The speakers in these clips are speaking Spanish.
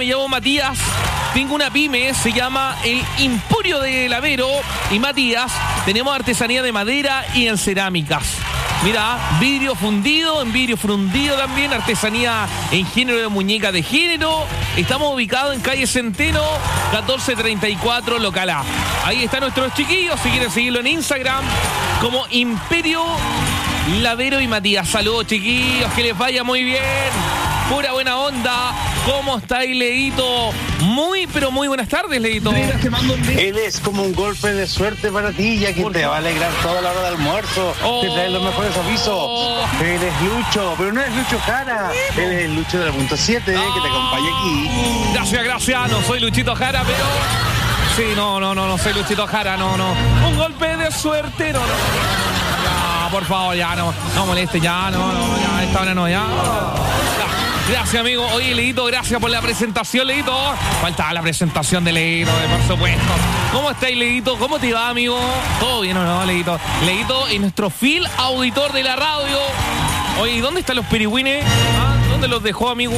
me llamo Matías. Tengo una pyme, se llama El Emporio de Lavero. Y Matías, tenemos artesanía de madera y en cerámicas. Mira, vidrio fundido, en vidrio fundido también, artesanía en género de muñeca de género. Estamos ubicados en calle Centeno, 1434, local A. Ahí están nuestros chiquillos, si quieren seguirlo en Instagram, como Imperio Lavero y Matías. Saludos, chiquillos, que les vaya muy bien. Pura buena onda. ¿Cómo estáis, Leito? Muy, pero muy buenas tardes, Leito. Él es como un golpe de suerte para ti, ya que te va a alegrar toda la hora de almuerzo. Te trae los mejores avisos. Él es Lucho, pero no es Lucho Jara. Él es el Lucho de la punto 7, que te acompaña aquí. Gracias. No soy Luchito Jara, pero... Sí, no soy Luchito Jara, no. Un golpe de suerte, no. Ya, por favor, ya, no moleste, ya, ya, esta hora no, ya. Gracias, amigo. Oye, Leito, gracias por la presentación, Leito. Faltaba la presentación de Leito, por supuesto. ¿Cómo estáis, Leito? ¿Cómo te va, amigo? ¿Todo bien o no, Leito? Leito es nuestro fiel auditor de la radio. Oye, ¿y dónde están los pirigüines? ¿Dónde los dejó, amigo?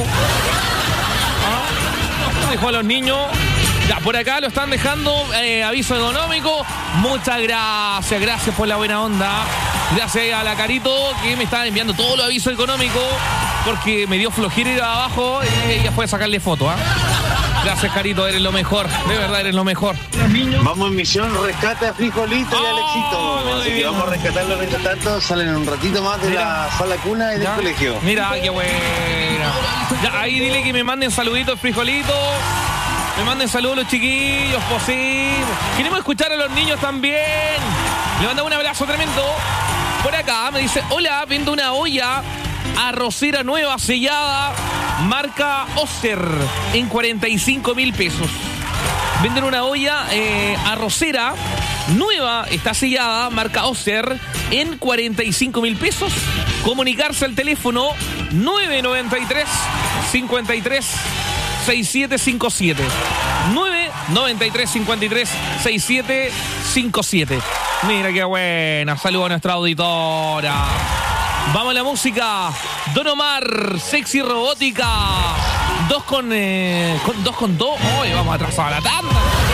¿Dónde dejó a los niños? Ya, por acá lo están dejando, aviso económico. Muchas gracias por la buena onda. Gracias a la Carito que me está enviando todos los avisos económicos, porque me dio flojera ir abajo y ella puede sacarle foto, Gracias, Carito, eres lo mejor, de verdad eres lo mejor. Vamos en misión, rescate a Frijolito y Alexito. Así que vamos a rescatarlo mientras tanto. Salen un ratito más de la sala cuna y del colegio. Mira, qué buena. Ya, ahí dile que me manden saluditos, Frijolito. Me manden saludos los chiquillos, posible. Queremos escuchar a los niños también. Le mandamos un abrazo tremendo. Por acá me dice, hola, vendo una olla arrocera nueva, sellada, marca Oster, en 45,000 pesos. Venden una olla arrocera nueva, está sellada, marca Oster, en 45,000 pesos. Comunicarse al teléfono 993 53 6757 993 53 6757. Mira qué buena. Saludos a nuestra auditora. Vamos a la música. Don Omar, Sexy Robótica. 2 con 2. Hoy vamos a atrasar la tanda.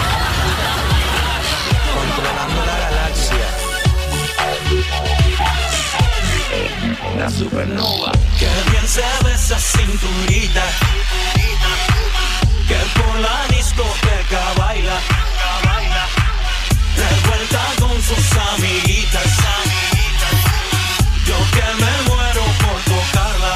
Controlando la galaxia. La supernova. Qué bien se ve esa cinturita. Que por la discoteca baila. Revuelta con sus amiguitas. Yo que me muero por tocarla.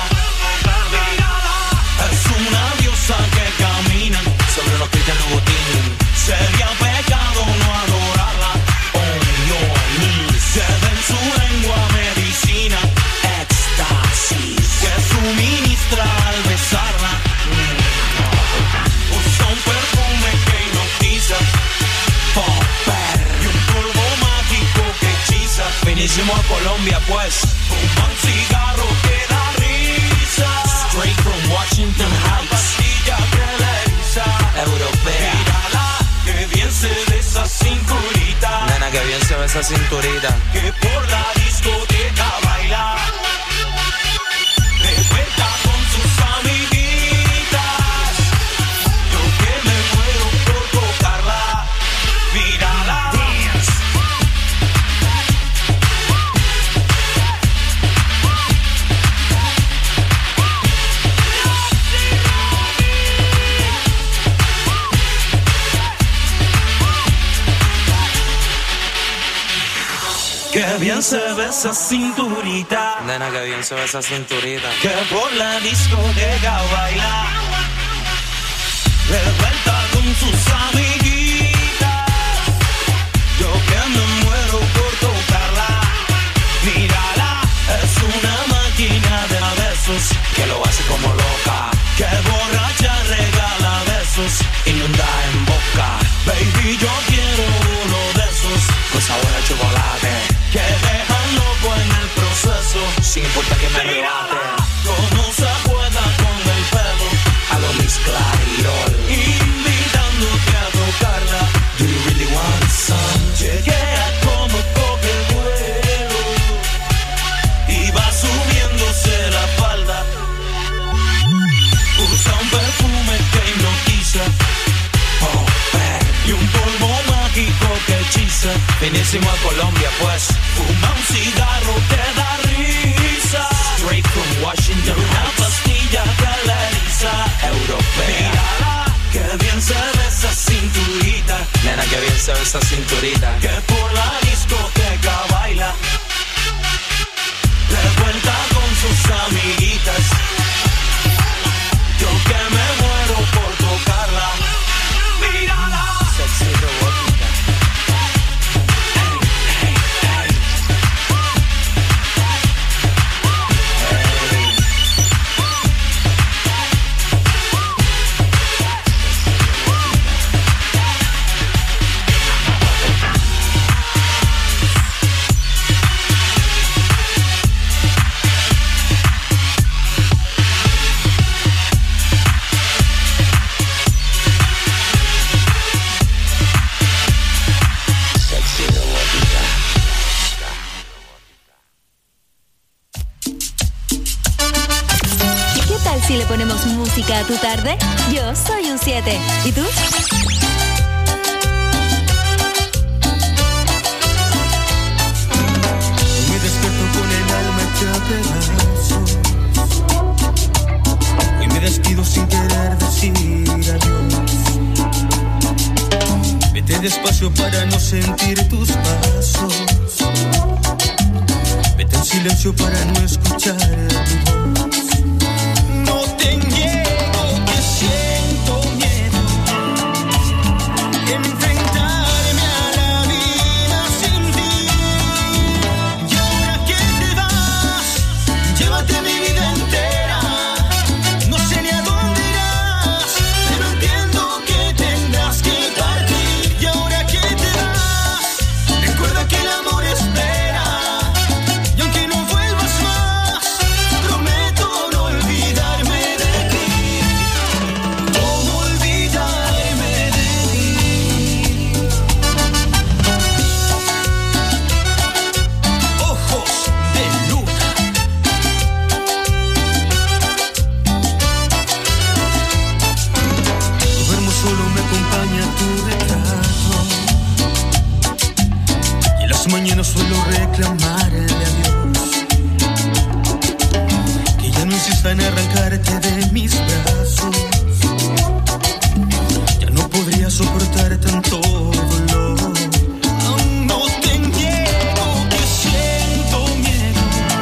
Es una diosa que camina sobre los pies del botín. Sería pecado no adorarla. Oh no, se ve en su lengua medicina. Éxtasis que suministra al besarla. Usa un perfume que hipnotiza. Popper y un polvo mágico que hechiza. Vinimos a Colombia pues. Fuma un cigarro que da risa. Straight from Washington Heights. Pastilla que le eriza. Europea. Mírala, que bien se ve esa cinturita. Nena, que bien se ve esa cinturita. Que por la discoteca baila. Revuelta con sus amiguitas. Yo que me muero por tocarla. Mírala. Que bien se ve esa cinturita. Nena, que bien se ve esa cinturita. Que por la discoteca baila. Revuelta con sus amiguitas. Yo que me muero por tocarla. Mírala, es una máquina de besos que lo hace como loca. Que borracha regala besos, inunda en boca. Baby, yo quiero uno de esos con sabor a chocolate. Que dejan loco en el proceso, sin importar que me rebate. Como se juega con el pelo, Buenísimo a Colombia, pues. Fuma un cigarro, te da risa. Straight from Washington, una pastilla caleriza. Europea. Mírala, que bien se ve esa cinturita. Nena, que bien se ve esa cinturita. Que por la discoteca baila. De vuelta con sus amiguitas. Yo que me muero por tocarla. Mírala. Sexy robótica. Si le ponemos música a tu tarde, yo soy un 7. ¿Y tú? Me despierto con el alma hecha pedazos. Hoy me despido sin querer decir adiós. Vete despacio para no sentir tus pasos. Vete en silencio para no escuchar mi voz. Suelo reclamarle a Dios que ya no insista en arrancarte de mis brazos. Ya no podría soportar tanto dolor. Aún no te niego que siento miedo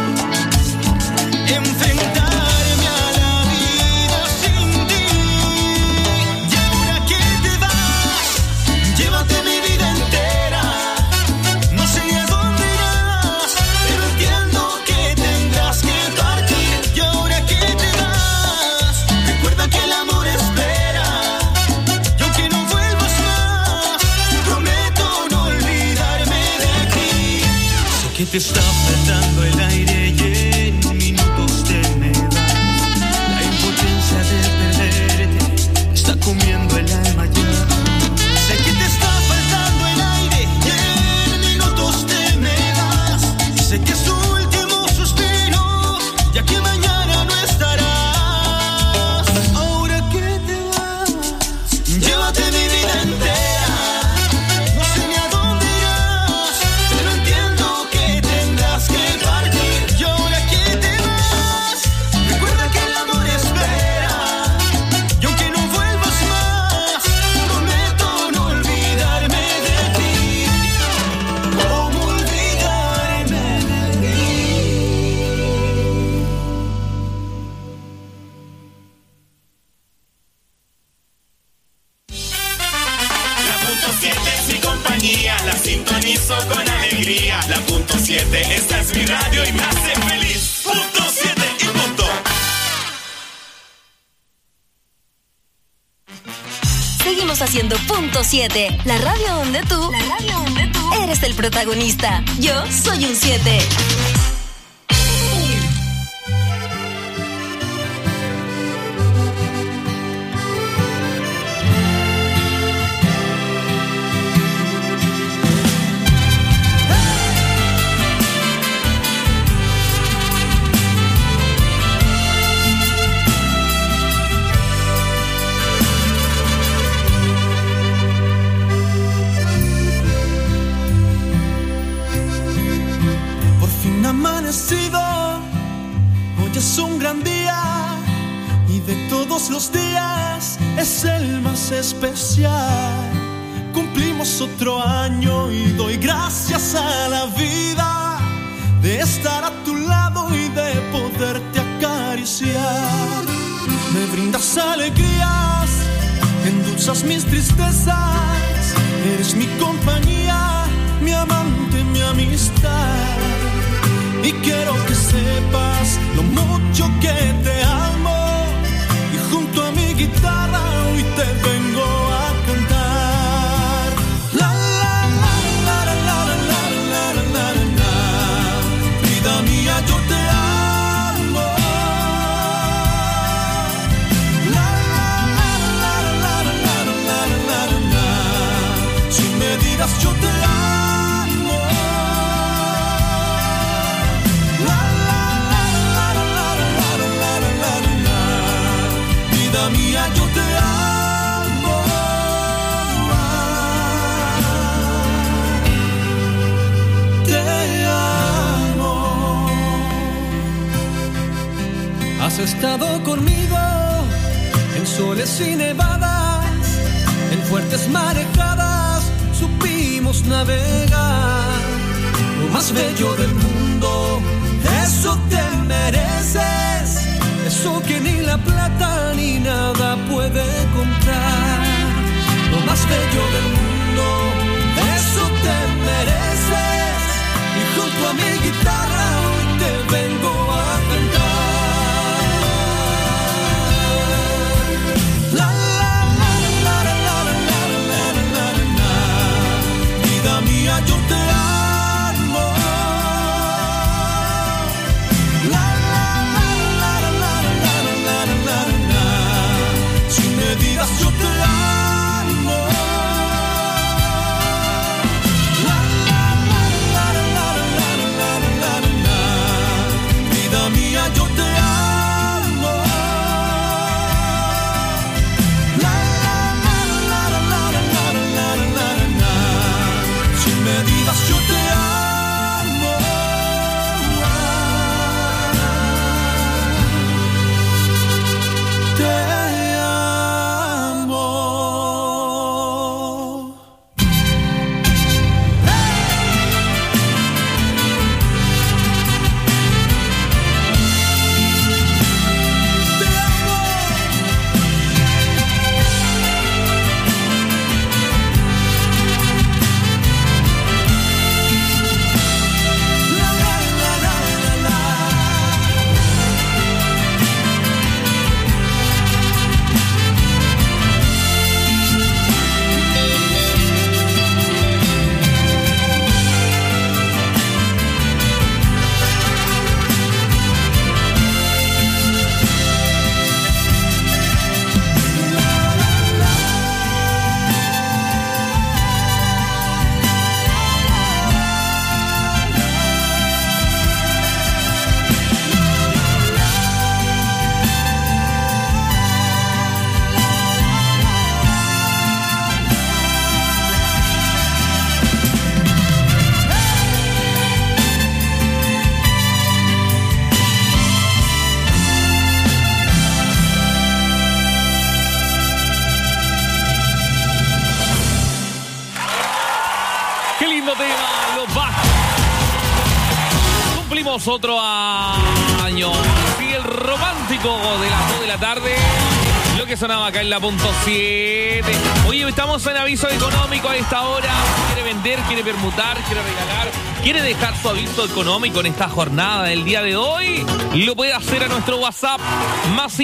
enfrentarme a la vida sin ti. Y ahora que te vas, llévate mi vida entera. No sé ni a dónde irás, pero entiendo que tendrás que partir. Y ahora que te vas, recuerda que el amor espera. Y aunque no vuelvas más, prometo no olvidarme de ti. Sé que te está faltando el aire y en minutos te me vas. La impotencia de perderte está comiendo el alma ya. Sé que te está faltando el aire y en minutos te me vas. Sé que es tu último suspiro, ya que mañana no estarás. Ahora que te vas, llévate mi vida entera. No sé ni a dónde irás, pero entiendo que tendrás que partir. Y ahora que te vas, recuerda que el amor espera. Y aunque no vuelvas más, prometo no olvidarme de ti. ¿Cómo olvidarme de ti? La punto 7 es mi compañía, la sintonizo con alegría. La punto 7, esta es mi radio y me hace feliz. Punto 7 y punto. Seguimos haciendo Punto 7, la radio donde tú eres el protagonista. Yo soy un 7. amanecido, hoy es un gran día y de todos los días es el más especial. Cumplimos otro año y doy gracias a la vida de estar a tu lado y de poderte acariciar. Me brindas alegrías, endulzas mis tristezas, eres mi compañía, mi amante, mi amistad. Y quiero que sepas lo mucho que te amo, y junto a mi guitarra hoy te vengo a cantar. La la la la la la la la la la. Vida mía, yo te amo. La la la la la la la la la. Si me digas yo te amo. Vida mía, yo te amo. Te amo. Has estado conmigo en soles y nevadas, en fuertes marejadas supimos navegar. Lo más bello del mundo, eso te mereces. Eso que ni la plata ni nada puede comprar. Lo más bello del mundo, eso te mereces. Y junto a mi guitarra hoy te vengo a cantar. La la la la la la la la la la. Vida mía, yo te amo. Digas yo te amo. La la la la la la la la la. Vida mía, yo te amo. La la la la la la la la. Si me digas yo te amo. Otro año. Sigue el romántico de las 2 de la tarde. Lo que sonaba acá en la punto 7. Oye, estamos en aviso económico a esta hora. ¿Quiere vender? ¿Quiere permutar? ¿Quiere regalar? ¿Quiere dejar su aviso económico en esta jornada del día de hoy? Lo puede hacer a nuestro WhatsApp más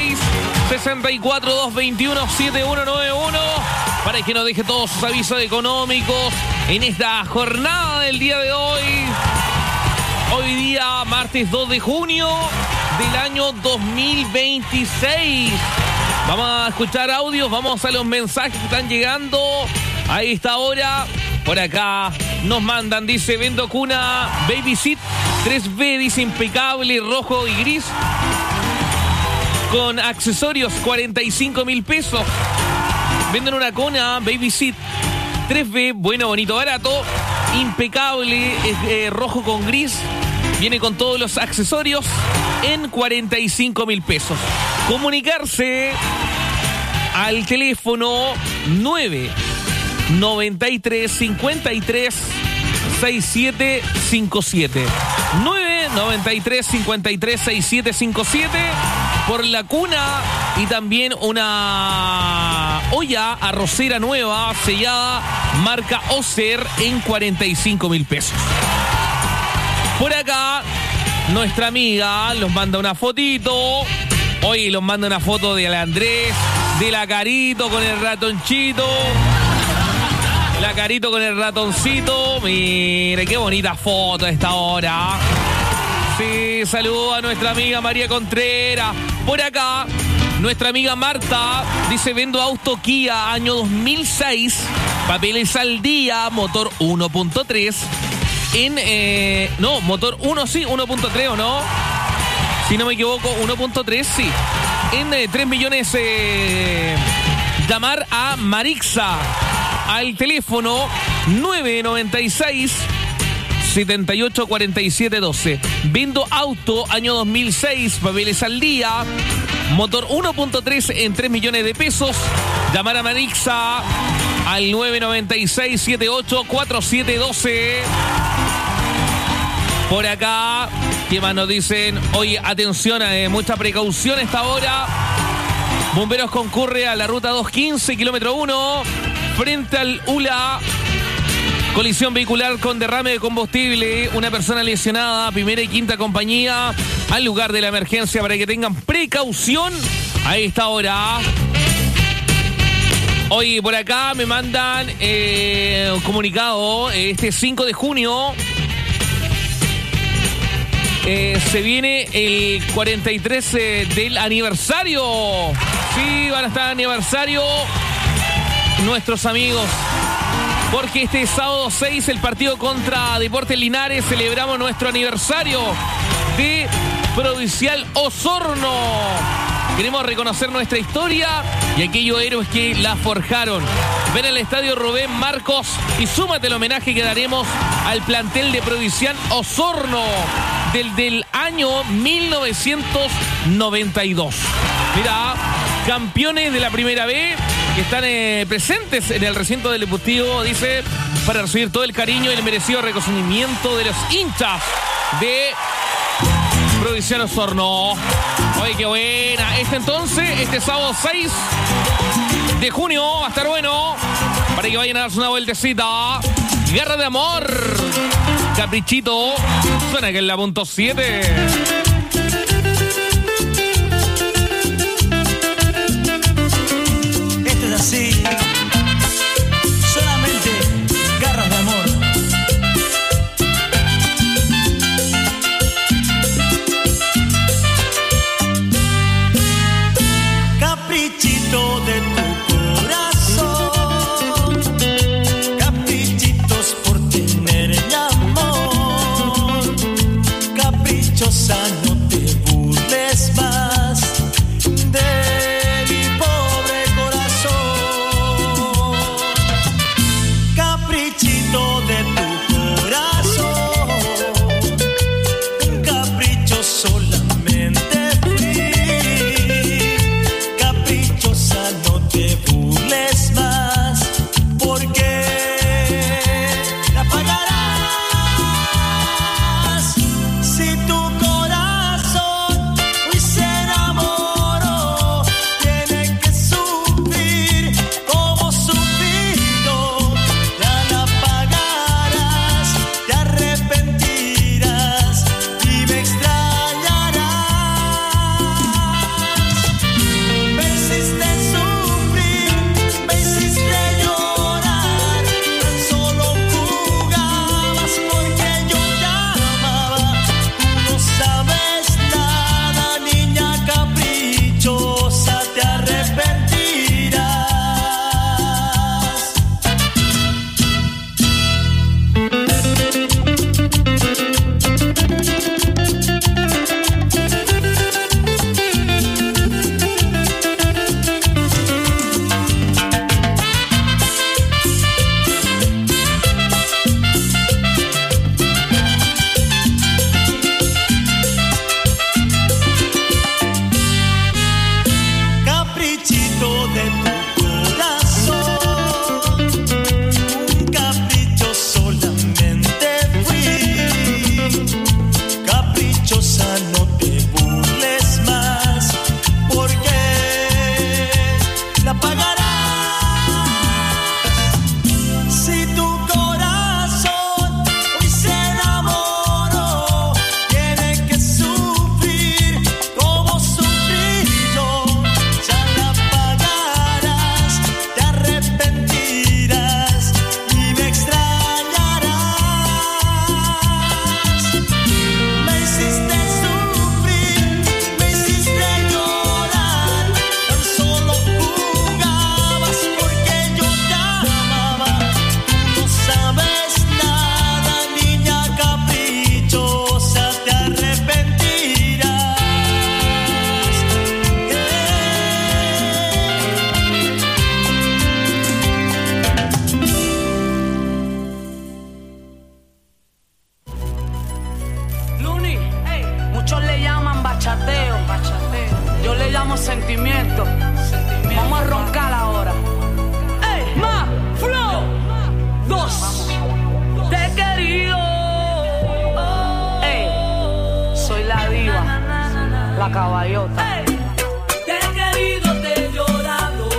56-64-221-7191 para que nos deje todos sus avisos económicos en esta jornada del día de hoy. Hoy día, martes 2 de junio del año 2026. Vamos a escuchar audios, vamos a los mensajes que están llegando a esta hora. Por acá nos mandan, dice, vendo cuna Baby Seat 3B, dice impecable, rojo y gris. Con accesorios, 45.000 pesos. Venden una cuna Baby Seat 3B, bueno, bonito, barato. Impecable, rojo con gris. Viene con todos los accesorios en 45.000 pesos. Comunicarse al teléfono 993 53 6757. 993 53 6757 por la cuna y también una olla arrocera nueva sellada marca Ocer en 45.000 pesos. Por acá nuestra amiga nos manda una fotito. Hoy nos manda una foto de Andrés, de la Carito con el ratoncito. La Carito con el ratoncito. Mire, qué bonita foto a esta hora. Sí, saludo a nuestra amiga María Contreras. Por acá, nuestra amiga Marta dice: vendo auto Kia año 2006, papeles al día, motor 1.3. No, motor 1 sí, 1.3 o no. Si no me equivoco, 1.3 sí. En 3 millones, llamar a Marixa al teléfono 996 784712. Vendo auto año 2006, papeles al día, motor 1.3 en 3 millones de pesos. Llamar a Marixa al 996 784712. Por acá, ¿qué más nos dicen? Oye, atención, mucha precaución a esta hora. Bomberos concurre a la ruta 215, kilómetro 1, frente al ULA. Colisión vehicular con derrame de combustible. Una persona lesionada, primera y quinta compañía, al lugar de la emergencia para que tengan precaución a esta hora. Hoy por acá me mandan un comunicado. Este 5 de junio se viene el 43 del aniversario. Sí, van a estar de aniversario nuestros amigos. Porque este sábado 6, el partido contra Deportes Linares, celebramos nuestro aniversario de Provincial Osorno. Queremos reconocer nuestra historia y aquellos héroes que la forjaron. Ven al estadio Rubén Marcos y súmate al homenaje que daremos al plantel de Provincial Osorno del año 1992. Mira, campeones de la primera B que están presentes en el recinto del Deportivo, dice, para recibir todo el cariño y el merecido reconocimiento de los hinchas de Provincial Osorno. Oye, qué buena. Este sábado 6 de junio va a estar bueno para que vayan a darse una vueltecita. Guerra de Amor, Caprichito, suena que es la punto 7. Así, solamente garras de amor. Caprichito de tu corazón, caprichitos por tener mi amor, caprichosa La caballota. Te he querido, te he llorado,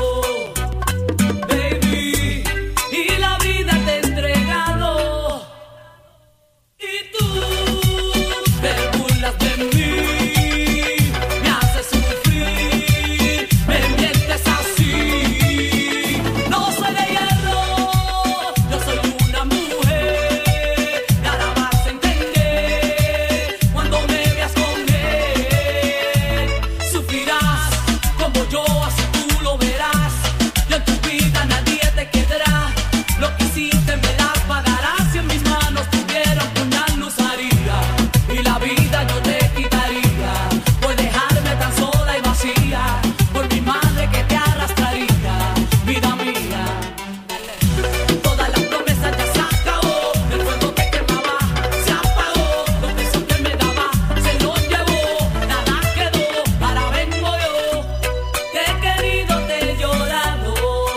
baby, y la vida te he entregado. Y tú te burlas de mí, me haces sufrir, me mientes así. No soy de hierro, yo soy una mujer, y ahora vas a entender cuando me veas con él. Sufrirás como yo, así tú lo verás. Y en tu vida nadie te quedará. Lo que hiciste me la pagarás. Si en mis manos tuviera un puñal lo usaría, y la vida yo te quitaría por dejarme tan sola y vacía, por mi madre que te arrastraría, vida mía. Todas las promesas ya se acabó, el fuego que quemaba se apagó, los besos que me daba se los llevó, nada quedó, ahora vengo yo. Te he querido, te he llorado,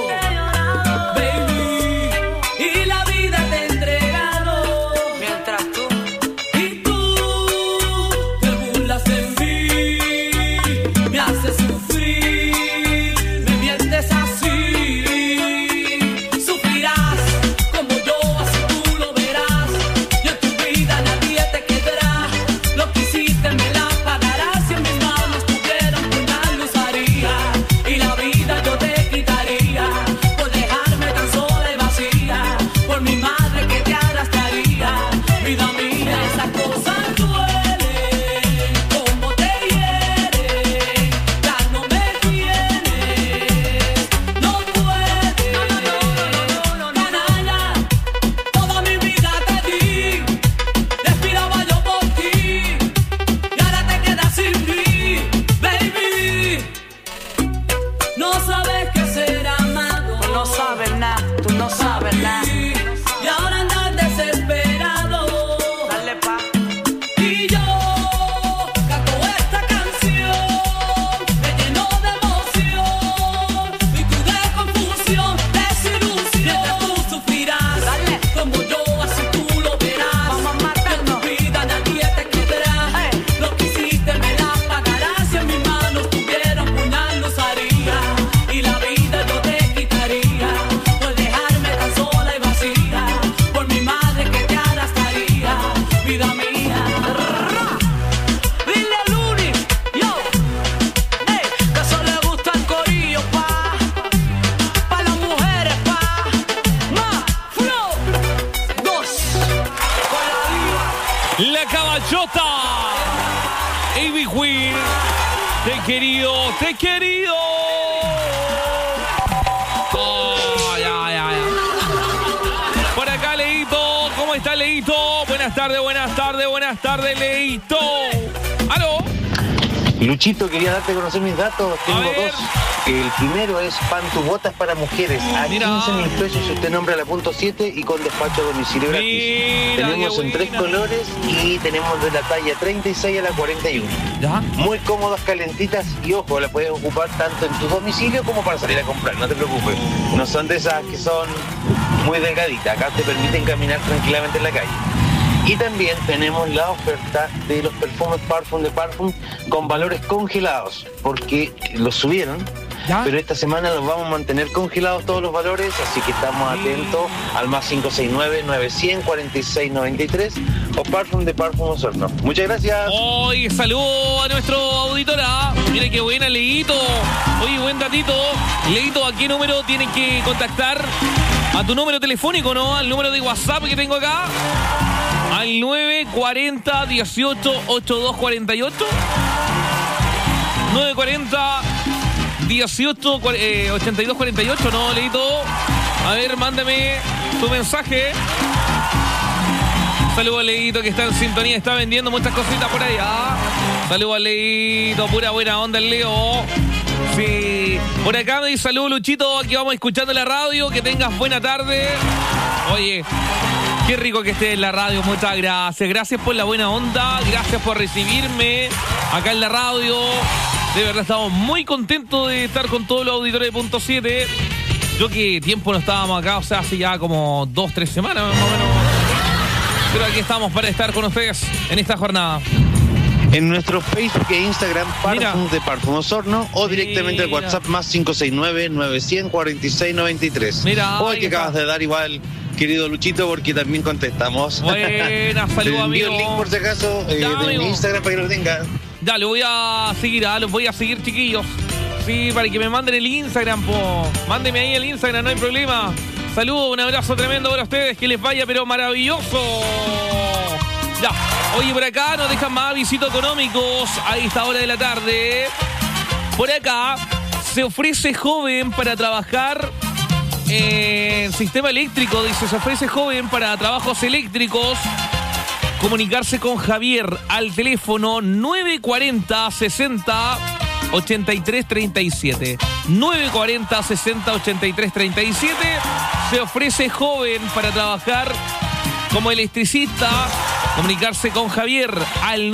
baby, y la vida te he entregado. Mientras tú Y tú te burlas de mí, me haces sufrir, me mientes así. Sufrirás como yo, así tú lo verás. Y en tu vida nadie te quedará. Lo que hiciste me la pagarás. Si en mis manos tuviera un puñal lo usaría, y la vida yo te quitaría por dejarme tan sola y vacía, por mi madre que te arrastraría, vida mía. Esas cosas duelen, como te hieren, ya no me tienes, no puedes, canalla, toda mi vida te di, respiraba yo por ti, y ahora te quedas sin mí, baby. No sabes qué ser amado, tú no sabes nada, tú no sabes nada. y ahora andas desesperado. Dale pa. Y yo canto esta canción, me lleno de emoción, y tú de confusión, desilusión. Mientras tú sufrirás, Dale. como yo, así tú lo verás. Vamos a En matarnos. tu vida nadie te quedará. Lo que hiciste me la pagarás. Si en mis manos tuviera un puñal lo usaría, y la vida yo te quitaría por dejarme tan sola y vacía, por mi madre que te arrastraría, vida mía. Dile a Luni, yo, que eso le gusta el corillo, pa las mujeres, más flow, 2, con la diva. La caballota. Ivy Queen. Te he querido, te he querido. Oh, ya. Por acá, Leito. ¿Cómo está, Leito? Buenas tardes, Leito. ¿Aló? Luchito, quería darte a conocer mis datos. Tengo A ver. dos. El primero es Pantubotas para mujeres a Mira. 15.000 pesos si usted nombra la punto 7 y con despacho a domicilio gratis. Mira, Tenemos qué en 3 buena. colores y tenemos de la talla 36 a la 41. ¿Ya? Muy cómodas, calentitas y ojo, la puedes ocupar tanto en tu domicilio como para salir a comprar, no te preocupes. No son de esas que son muy delgaditas, acá te permiten caminar tranquilamente en la calle. Y también tenemos la oferta de los perfumes Parfum de Parfum con valores congelados, porque los subieron, ¿Ya? pero esta semana los vamos a mantener congelados todos los valores, así que estamos atentos al más 569-900-4693 o Parfum de Parfum Osorno. Muchas gracias. Oye, saludo a nuestro auditora. Mira qué buena, Leito. Oye, buen datito. Leito, ¿a qué número tienen que contactar? A tu número telefónico, ¿no? Al número de WhatsApp que tengo acá. Al 940-18-8248. 940-18-8248, ¿no, Leito? A ver, mándame tu mensaje. Saludos a Leito que está en sintonía, está vendiendo muchas cositas por allá. Saludos a Leito, pura buena onda el Leo. Sí, por acá me dice saludos Luchito, aquí vamos escuchando la radio, que tengas buena tarde. Oye, qué rico que estés en la radio, muchas gracias. Gracias por la buena onda, gracias por recibirme acá en la radio. De verdad estamos muy contentos de estar con todos los auditores de Punto 7. Yo que tiempo no estábamos acá, o sea, hace ya como 2-3 semanas más o menos. Pero aquí estamos para estar con ustedes en esta jornada. En nuestro Facebook e Instagram, Parfums de Parfum Osorno, o directamente al WhatsApp más 569-900-4693. Mira, o el que acabas de dar igual, querido Luchito, porque también contestamos. Buena, saludos, amigo. El link por si acaso de mi Instagram para que lo tengan. Ya, lo voy a seguir, los voy a seguir, chiquillos. Sí, para que me manden el Instagram, po. Mándeme ahí el Instagram, no hay problema. Saludos, un abrazo tremendo para ustedes, que les vaya, pero maravilloso. Ya, oye, por acá nos dejan más avisitos económicos a esta hora de la tarde. Por acá se ofrece joven para trabajar en sistema eléctrico. Dice, se ofrece joven para trabajos eléctricos. Comunicarse con Javier al teléfono 940-60-83-37. 940-60-83-37. Se ofrece joven para trabajar como electricista. Comunicarse con Javier al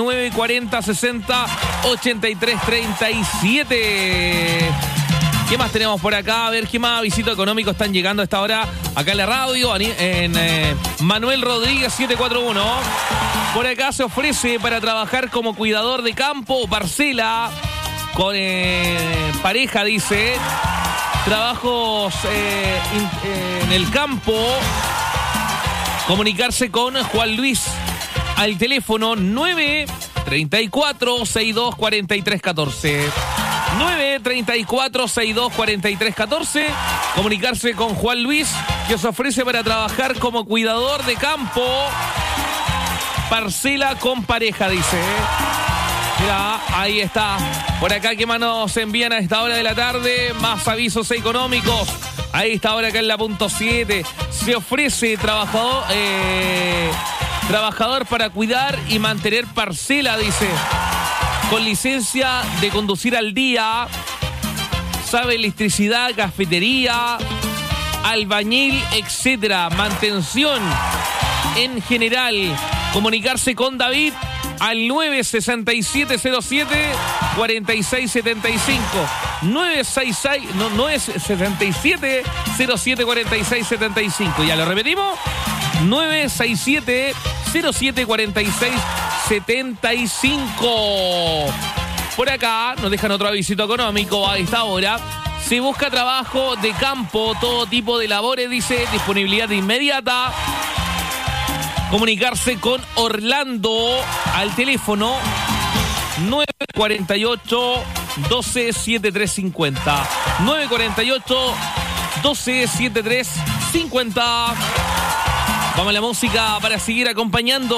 940-60-83-37. ¿Qué más tenemos por acá? A ver, ¿qué más visitos económicos están llegando a esta hora acá en la radio? En Manuel Rodríguez 741. Por acá se ofrece para trabajar como cuidador de campo o parcela con pareja, dice. Trabajos en el campo. Comunicarse con Juan Luis al teléfono 934-624314. 934-624314. Comunicarse con Juan Luis, que se ofrece para trabajar como cuidador de campo, parcela con pareja, dice. Mira, ahí está. Por acá, ¿qué más nos envían a esta hora de la tarde? Más avisos económicos. Ahí está ahora acá en la punto 7. Se ofrece trabajador para cuidar y mantener parcela, dice. Con licencia de conducir al día. Sabe electricidad, cafetería, albañil, etcétera. Mantención en general. Comunicarse con David al 96707-4675. 967-07-4675. Ya lo repetimos. 967-07-4675. Por acá nos dejan otro avisito económico a esta hora. Se busca trabajo de campo, todo tipo de labores, dice, disponibilidad inmediata. Comunicarse con Orlando al teléfono 948-12-7350. 948-12-7350. Vamos a la música para seguir acompañando.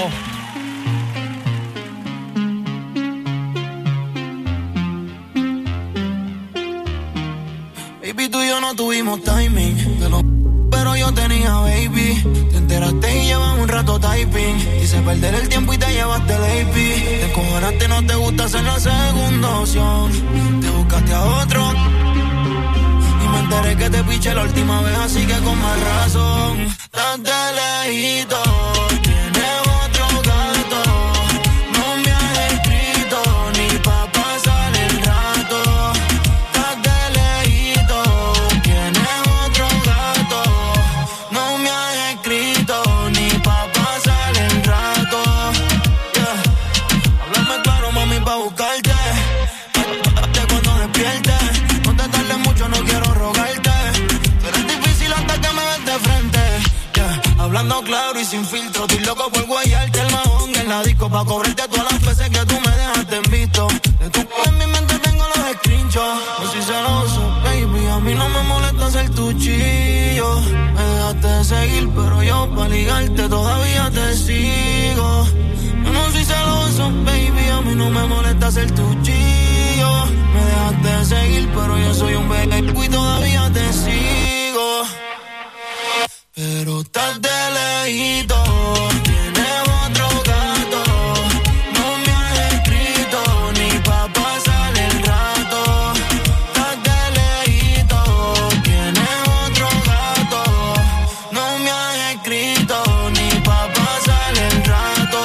Baby, tú y yo no tuvimos timing, pero yo tenía baby. Te enteraste y llevas un rato typing. Quise perder el tiempo y te llevaste el AP. Te encojonaste, no te gusta ser la segunda opción. Te buscaste a otro y me enteré que te piché la última vez, así que con más razón. Estás de lejito, tienes otro gato. No me has escrito ni pa' pasar el rato. Estás de lejito, tienes otro gato. No me has escrito ni pa' pasar el rato. Yeah. Háblame claro, mami, pa' buscarte. Hasta cuando despiertes. No te tardes mucho, no quiero rogarte. Tú eres difícil hasta que me ves de frente. Yeah. Hablando claro y sin filtro. Estoy loco por guayarte el mahón en la disco. Pa' cobrarte todas las veces que tú me dejaste en visto. De tu en mi mente tengo los screenshots. No soy celoso, baby. A mí no me molesta ser tu chillo. Me dejaste de seguir, pero yo pa' ligarte todavía te sigo. Yo no soy celoso, baby. A mí no me molesta ser tu chillo. Me dejaste de seguir, pero yo soy un bebé y todavía te sigo. Pero estás de lejito, tienes otro gato. No me has escrito ni pa' pasar el rato. Estás de lejito, tienes otro gato. No me has escrito ni pa' pasar el rato.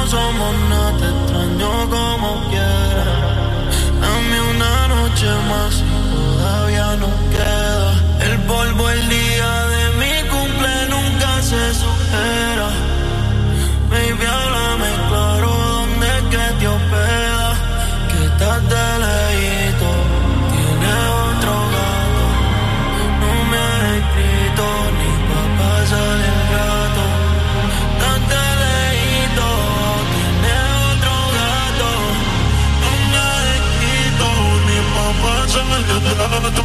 somos nada, te extraño como quiera. Dame una noche más y todavía no queda. El polvo el día de mi cumple nunca se supera. Baby, háblame claro, ¿dónde es que te hospeda? Que estás de lejito, tienes otro gato. No me has escrito ni pa' pasar el rato. Estás de lejito, tienes otro gato. No me has escrito ni pa' pasar el rato.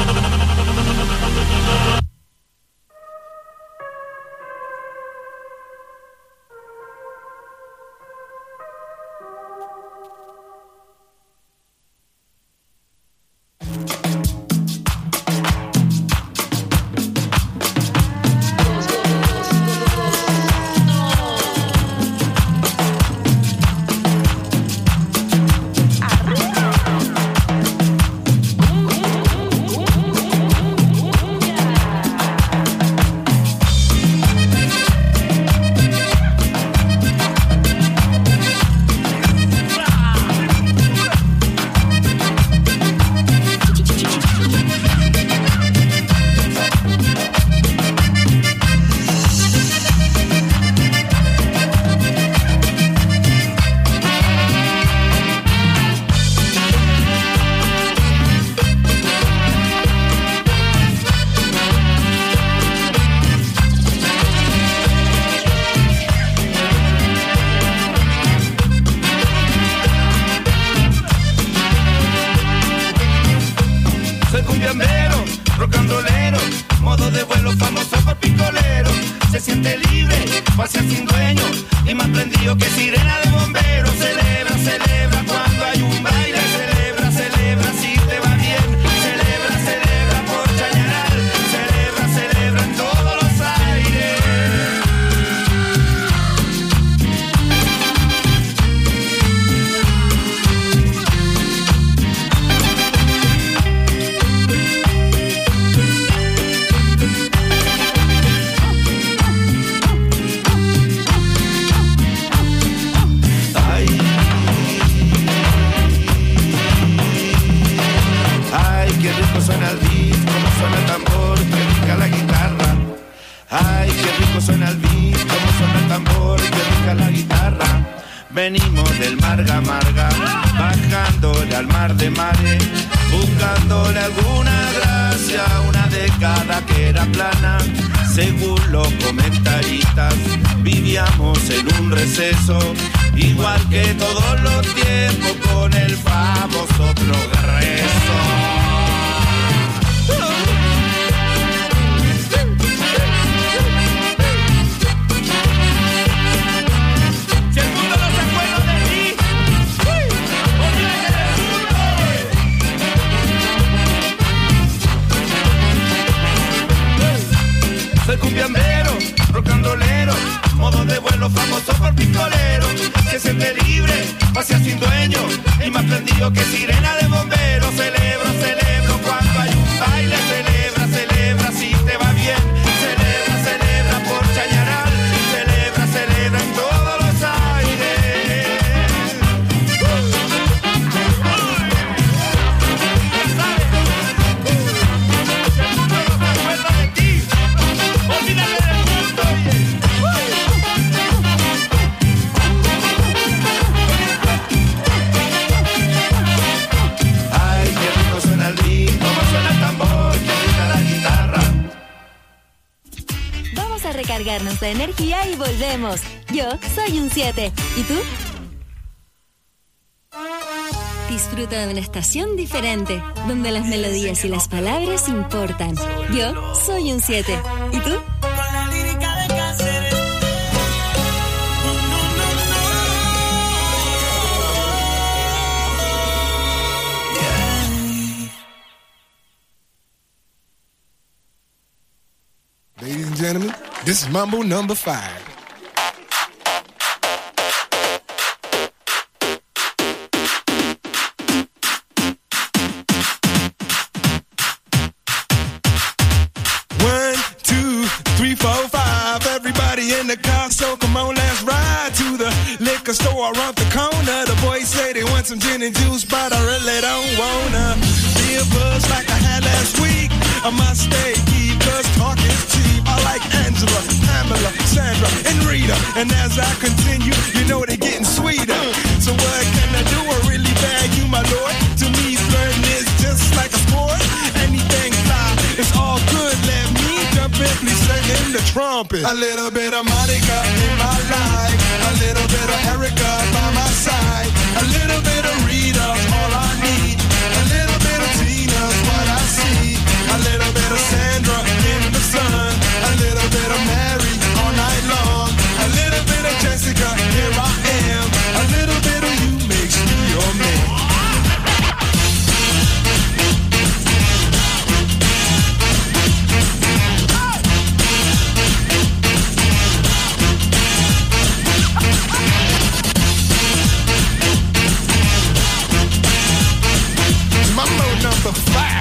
Recargarnos de energía y volvemos. Yo soy un 7. ¿Y tú? Disfruta de una estación diferente, donde las melodías y las palabras importan. Yo soy un 7. ¿Y tú? Ladies and gentlemen, this is Mambo number 5. One, two, three, four, five. Everybody in the car, so come on, let's ride to the liquor liquor store around the corner. The boys say they want some gin and juice, but I really don't wanna be a buzz like I had last week. I must stay deep, cause talk is cheap. I like Angela, Pamela, Sandra, and Rita. And as I continue, you know they're getting sweeter. So what can I do? I really bag you, my lord. To me, flirting is just like a sport. Anything fly, it's all good. Let me jump in, please sing in the trumpet. A little bit of Monica in my life. A little bit of Erica by my side. A little bit of Rita's all I need. A little bit of Tina's what I see. A little bit of Sandra in the sun. A little bit of Mary all night long. A little bit of Jessica, here I am. A little bit of you makes me your man. Mambo number 5.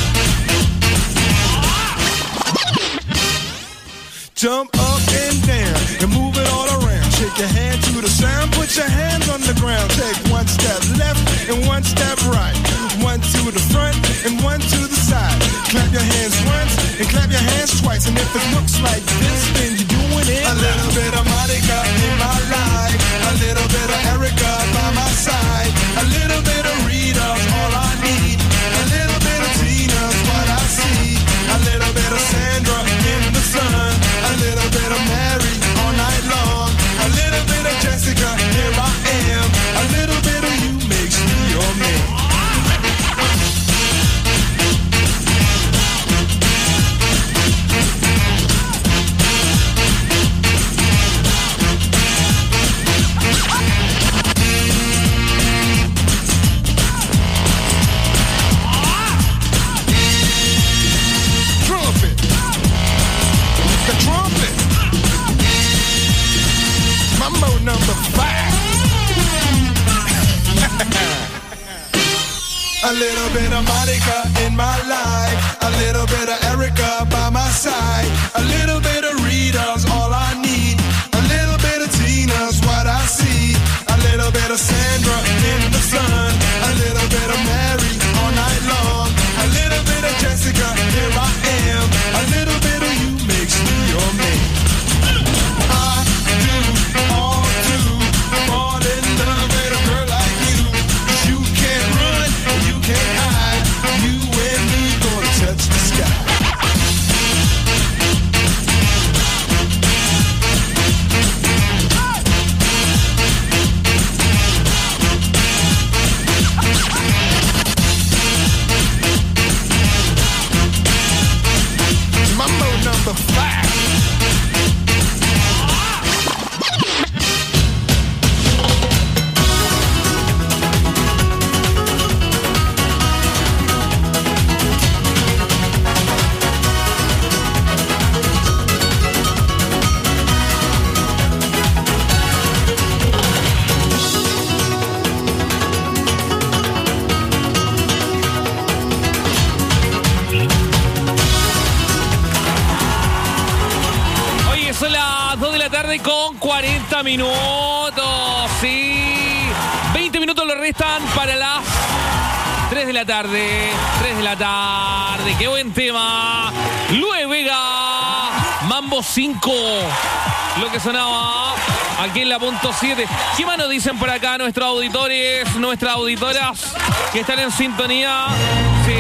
Jump up and down and move it all around. Shake your hand to the sound, put your hands on the ground. Take one step left and one step right. One to the front and one to the side. Clap your hands once and clap your hands twice. And if it looks like this, then you're doing it. A little bit of Monica in my life. A little bit of Erica by my side. A little bit of Rita's all I need. A little bit of Tina's what I see. A little bit of Sandra in the sun. A little bit of Mary all night long. A little bit of Jessica, here I am. A little bit of you makes me your man. Trumpet. The trumpet. Mambo number 5. A little bit of Monica in my life. A little bit of Erica by my side. A little bit of Rita's all I need. A little bit of Tina's what I see. A little bit of Sandra in the sun. A little bit of Mary all night long. A little bit of Jessica, here I am. A little bit of you makes me your man. I do all to fall in love with a girl like you. 'Cause you can't run, you can't hide. You and me gonna touch the sky. Mambo number 5. Oye, son las 2 de la tarde con 40 minutos. Sí. 20 minutos le restan para las 3 de la tarde. 3 de la tarde. Qué buen tema. Luis Vega. Mambo 5. Lo que sonaba aquí en la punto 7. ¿Qué más nos dicen por acá nuestros auditores, nuestras auditoras que están en sintonía? Sí.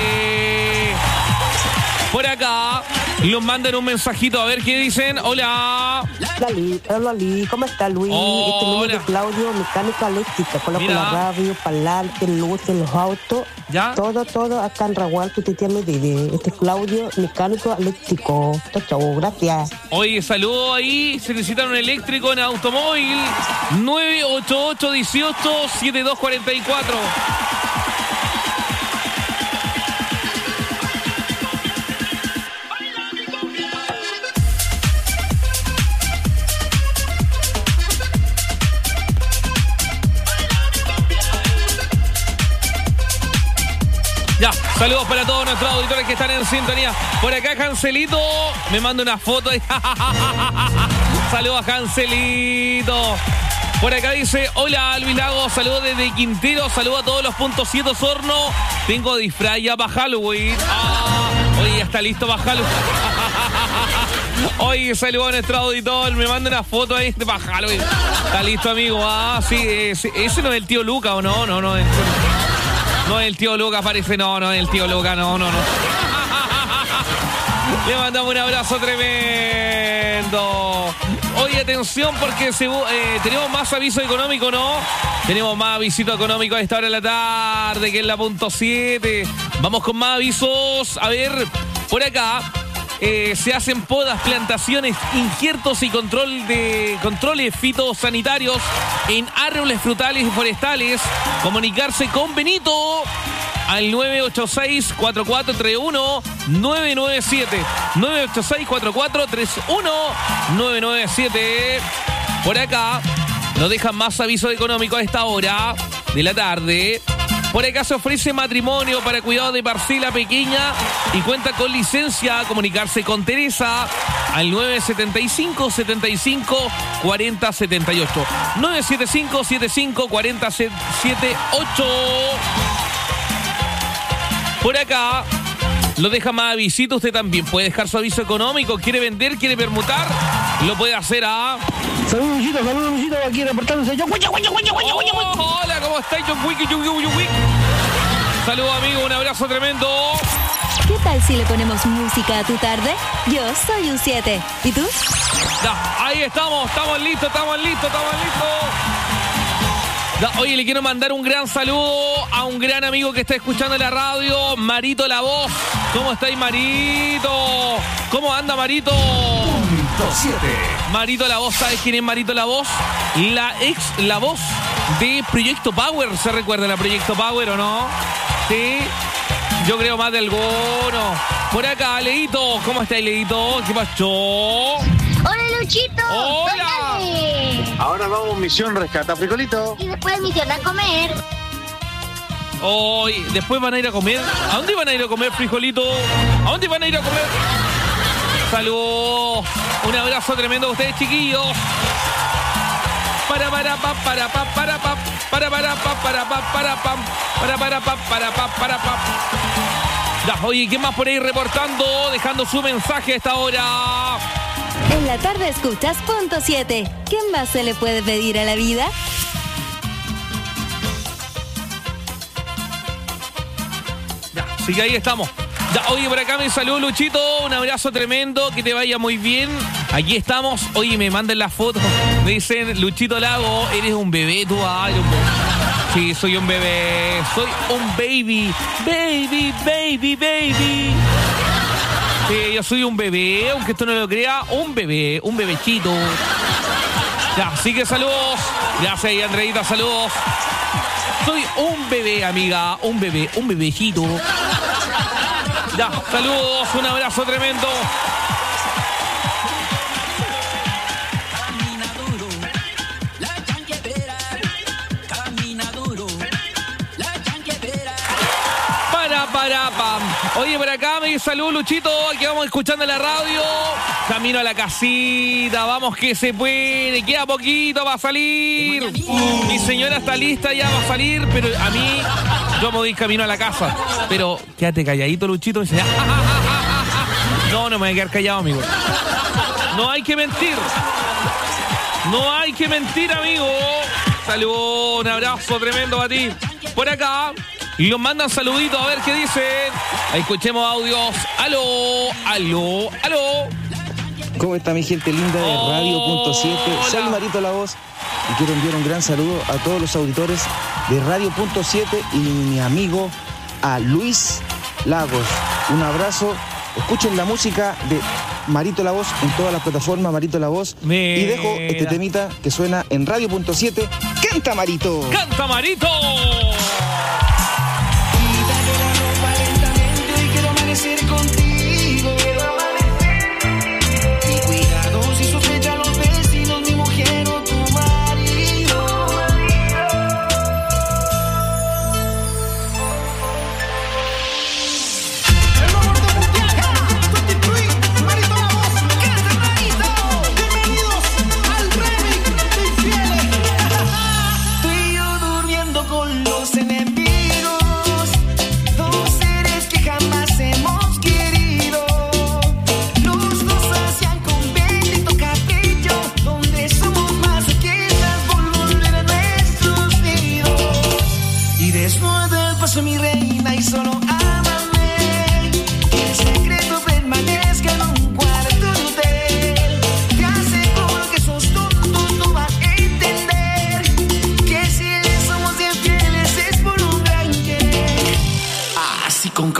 Por acá nos mandan un mensajito a ver qué dicen. Hola. Hola, ¿cómo está Luis? Hola. Este número de Claudio, mecánica eléctrica. Coloco Mira. la radio, parlante, luces, los autos. ¿Ya? Todo acá en Ragual, tu tía me vive. Este es Claudio, mecánico eléctrico. Chau, gracias. Oye, saludo ahí. Se necesitan un eléctrico en automóvil. 988-18-7244. Ya, saludos para todos nuestros auditores que están en sintonía. Por acá Hanselito me manda una foto. Saludos a Hanselito. Por acá dice, hola Luis Lago, saludos desde Quintero, saludos a todos los puntos 7 Osorno. Tengo disfraz ya para Halloween. Oye, ya está listo para Halloween. Oye, saludos a nuestro auditor, me manda una foto ahí para Halloween. Está listo, amigo. Sí, ese no es el tío Luca, ¿o no? No es el tío Luca, parece. No es el tío Luca, no. Le mandamos un abrazo tremendo. Oye, atención porque tenemos más aviso económico, ¿no? Tenemos más aviso económico a esta hora de la tarde, que es la punto 7. Vamos con más avisos. A ver, por acá se hacen podas, plantaciones, injertos y controles fitosanitarios en árboles frutales y forestales. Comunicarse con Benito al 986-4431-997. 986-4431-997. Por acá nos dejan más aviso económico a esta hora de la tarde. Por acá se ofrece matrimonio para cuidado de parcela pequeña y cuenta con licencia. Comunicarse con Teresa al 975-75-4078. 975-75-4078. Por acá lo deja más avisito. Usted también puede dejar su aviso económico. ¿Quiere vender? ¿Quiere permutar? Lo puede hacer a... Saludos, aquí reportándose. Hola, ¿cómo está John Wick? Saludos, amigo, un abrazo tremendo. ¿Qué tal si le ponemos música a tu tarde? Yo soy un 7. ¿Y tú? Ya, ahí estamos listos. Ya, oye, le quiero mandar un gran saludo a un gran amigo que está escuchando la radio, Marito La Voz. ¿Cómo estáis, Marito? ¿Cómo anda, Marito? Punto 7. Marito La Voz, ¿sabes quién es Marito La Voz? La voz de Proyecto Power. ¿Se recuerda la Proyecto Power o no? Sí, yo creo más de alguno. Por acá, Leito. ¿Cómo estáis, Leito? ¿Qué pasó? Hola, Luchito. Hola. Ahora vamos misión rescata frijolito. Y después misión a comer. Hoy, después van a ir a comer. ¿A dónde van a ir a comer, frijolito? ¿A dónde van a ir a comer? Saludos. Un abrazo tremendo a ustedes, chiquillos. Ya, oye, ¿quién más por ahí reportando? Dejando su mensaje a esta hora. En la tarde escuchas punto 7. ¿Qué más se le puede pedir a la vida? Ya, sí que ahí estamos. Ya, oye, por acá me saludo, Luchito. Un abrazo tremendo, que te vaya muy bien. Aquí estamos. Oye, me mandan las fotos. Me dicen, Luchito Lago, eres un bebé, tú. Ay, un bebé. Sí, soy un bebé. Soy un baby. Baby. Sí, yo soy un bebé, aunque esto no lo crea, un bebé, un bebechito. Ya, así que saludos. Gracias, y Andreita, saludos. Soy un bebé, amiga, un bebé, un bebecito. Ya, saludos, un abrazo tremendo. Pam. Oye, por acá me salud, Luchito. Aquí vamos escuchando la radio. Camino a la casita. Vamos que se puede. Queda poquito para salir. Mi señora está lista ya va a salir, pero a mí yo me voy camino a la casa. Pero quédate calladito, Luchito. Y dice, no me voy a quedar callado, amigo. No hay que mentir. No hay que mentir, amigo. Saludos, un abrazo tremendo para ti. Por acá. Y nos mandan saluditos a ver qué dicen. Escuchemos audios. Aló. ¿Cómo está mi gente linda de Radio.7? Soy Marito La Voz y quiero enviar un gran saludo a todos los auditores de Radio.7 y mi amigo a Luis Lagos. Un abrazo. Escuchen la música de Marito La Voz en todas las plataformas, Marito La Voz. Y dejo este temita que suena en Radio.7. ¡Canta, Marito! ¡Canta, Marito! Contigo y cuidado si sospechan los vecinos, mi mujer o tu marido. El amor de Puntiaga, constituí Marito La Voz, canta Marito. Bienvenidos al remix de Infieles.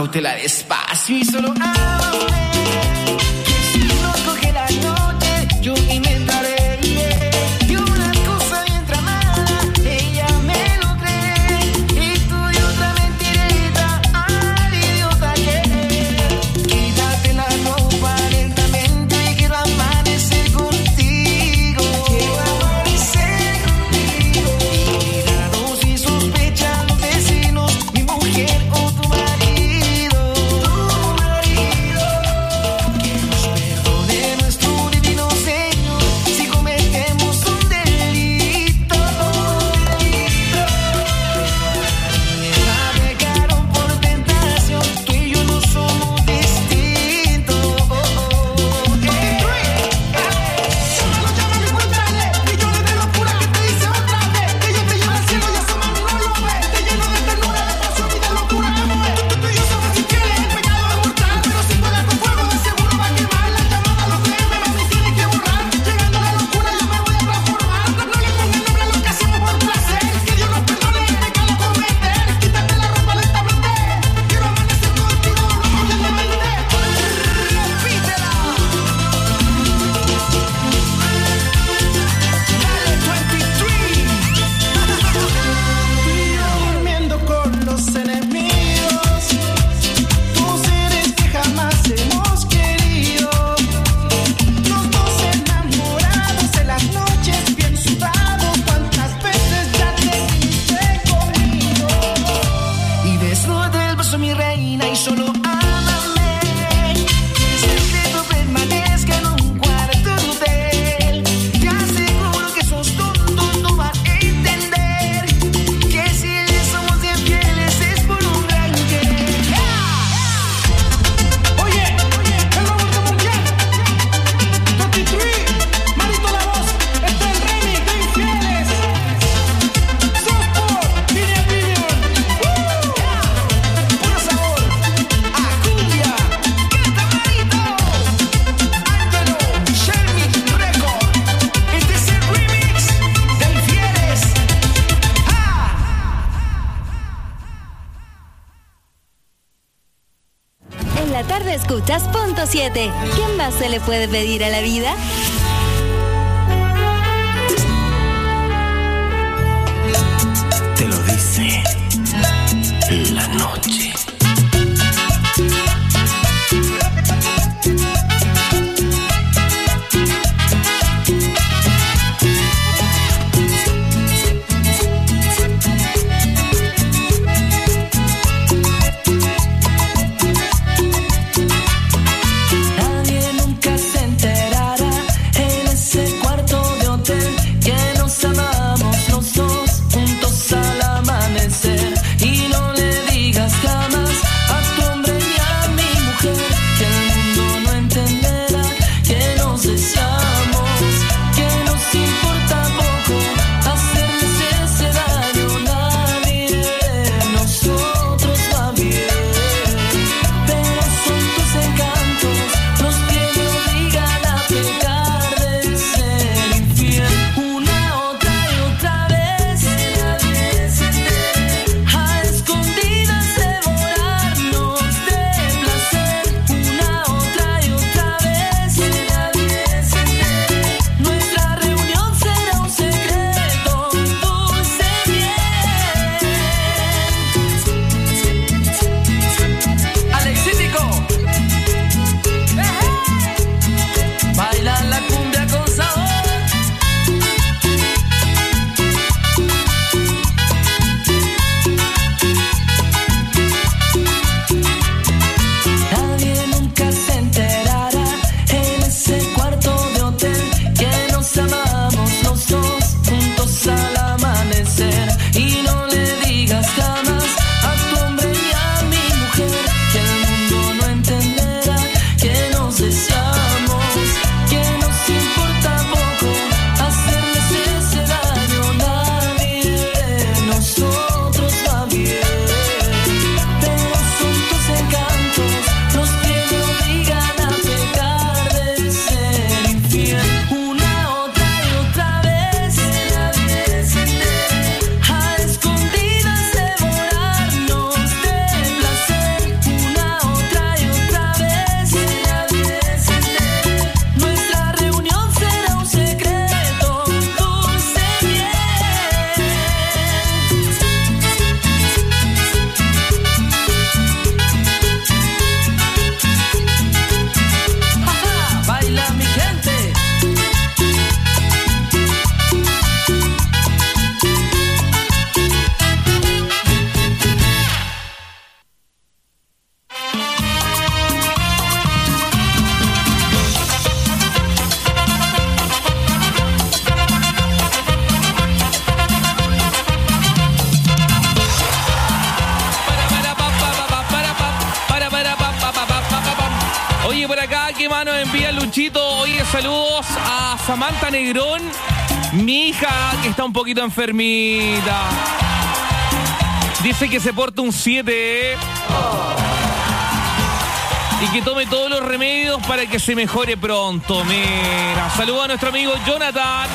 cautela despacio y solo ámame. Que si no coge la noche, yo inventaré. Y una cosa bien tramada, ella me lo cree. Y tú y otra mentirita al idiota que es. Quítate la ropa lentamente y quiero amanecer contigo. Quiero amanecer contigo. Y mirados y sospechan los vecinos, mi mujer o tu marido. Que nos perdone nuestro divino Señor si cometemos un delito. Me pegaron por tentación, tú y yo no somos distintos. Llámalo, llámalo y cuéntale. Millones de locura que te dice otra vez. Que yo te llevo al cielo y eso mami no lo ves. Te lleno de ternura, de pasión y de locura como es. Tú y yo somos infieles, el pecado es mortal. Pero si juegas con fuego de seguro va a quemar. La llamada a los DM, mami tienes que borrar. Llegando a la locura yo me voy a transformar. No le pongas nombre a lo que hacemos por placer. Que Dios nos perdone el pecado cometer. Quítate la ropa lentamente. Quiero amanecer contigo, no lentamente. Repítela. Dale 23. Durmiendo con los enemigos, tus seres que jamás hemos querido. Los dos enamorados en las noches bien sudados. Cuántas veces ya te viste conmigo. Y desnuda el beso mi reina y solo ámame. Que el secreto permanezca en un cuarto de hotel. Te aseguro que esos tontos no van a entender que si le somos infieles es por un gran querer. Oye, el Roberto Mundial, 23, Marito la voz, este es el remix de Infieles. Sos por Vivian Vivian. Puro sabor, a cumbia, canta Marito. Ángelo, Shermit Record, este es el remix de Infieles. En la tarde escuchas Punto 7. ¿Qué más se le puede pedir a la vida? Te lo dice la noche. Nadie nunca se enterará en ese cuarto de hotel que nos amamos los dos juntos al amanecer. Y no le digas jamás saludos a Samantha Negrón, mi hija que está un poquito enfermita. Dice que se porta un 7 y que tome todos los remedios para que se mejore pronto. Mira, saludos a nuestro amigo Jonathan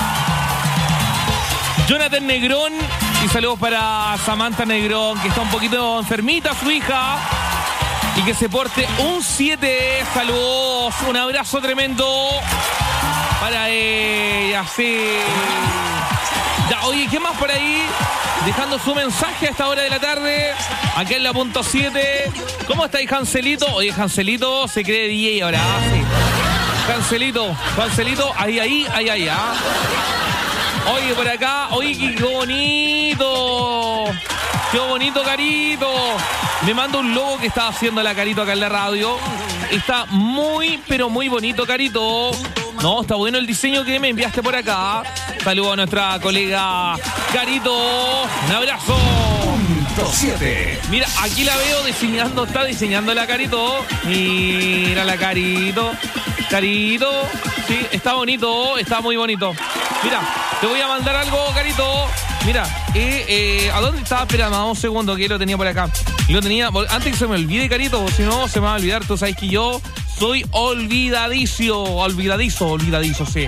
Negrón. Y saludos para Samantha Negrón, que está un poquito enfermita, su hija. Y que se porte un 7. Saludos, un abrazo tremendo para ella, sí. Ya, oye, ¿qué más por ahí? Dejando su mensaje a esta hora de la tarde, aquí en la punto 7. ¿Cómo estáis, Janselito? Oye, Janselito se cree DJ ahora, sí. Janselito, ahí, ¿ah? Oye, por acá, oye, qué bonito. Qué bonito, Carito. Me manda un logo que estaba haciendo la Carito acá en la radio. Está muy, pero muy bonito, Carito. No, está bueno el diseño que me enviaste por acá. Saludos a nuestra colega Carito. Un abrazo. Punto 7. Mira, aquí la veo diseñando, está diseñando la Carito. Mira la Carito. Carito. Sí, está bonito, está muy bonito. Mira, te voy a mandar algo, Carito. Mira, ¿a dónde estaba? Espera, un segundo, que lo tenía por acá. Y lo tenía, antes que se me olvide, Carito, si no, se me va a olvidar. Tú sabes que yo soy olvidadizo, sí.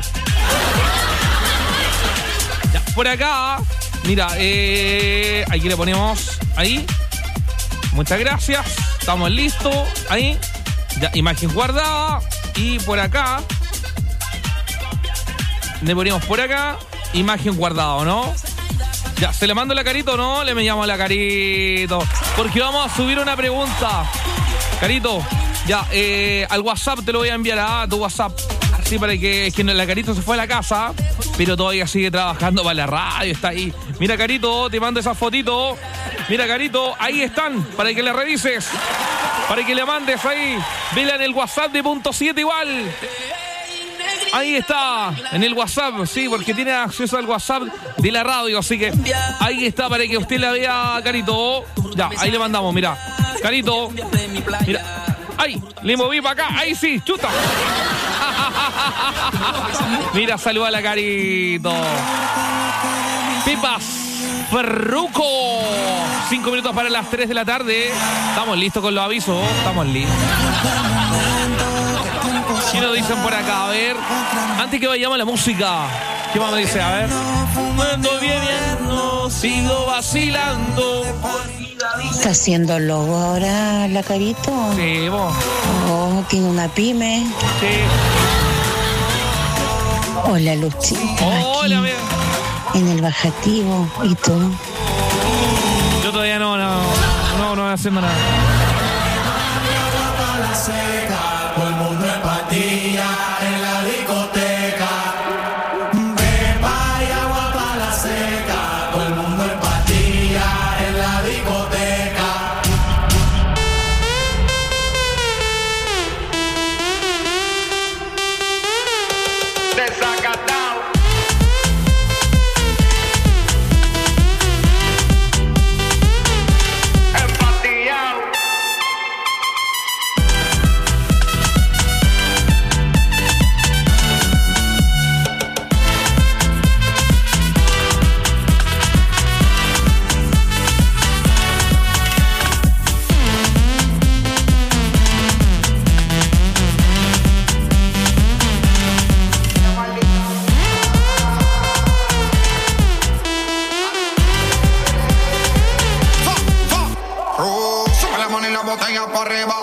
Ya, por acá, mira, aquí le ponemos, ahí. Muchas gracias, estamos listos, ahí. Ya, imagen guardada. Y por acá, le ponemos por acá, imagen guardada, ¿no? Ya, ¿se le mando la Carito o no? Le me llamo a la Carito. Porque vamos a subir una pregunta. Carito, ya, al WhatsApp te lo voy a enviar a tu WhatsApp. Así para que la Carito se fue a la casa, pero todavía sigue trabajando para la radio, está ahí. Mira, Carito, te mando esas fotitos. Mira, Carito, ahí están, para que la revises. Para que le mandes ahí. Vela en el WhatsApp de punto 7 igual. Ahí está, en el WhatsApp, sí, porque tiene acceso al WhatsApp de la radio, así que ahí está para que usted la vea, Carito. Ya, ahí le mandamos, mira. Carito, mira. ¡Ay! Le moví para acá, ahí sí, chuta. Mira, saluda a la Carito. Pipas Ferruco. 5 minutos para las 3 de la tarde. Estamos listos con los avisos, estamos listos. ¿Qué nos dicen por acá? A ver, antes que vayamos a la música, ¿qué más me dice? A ver. Cuando viviendo, sigo vacilando. ¿Está haciendo logo ahora la Carito? Sí, vos. Oh, tiene una pyme. Sí. Hola, Luchita. Hola, aquí, en el bajativo. ¿Y tú? Yo todavía no voy haciendo nada. Todo el mundo en patilla en la discoteca. Pepa y agua para la seca. Todo el mundo en patilla en la discoteca. Desacatado. Empatillado. Sube la mano y la botella para arriba.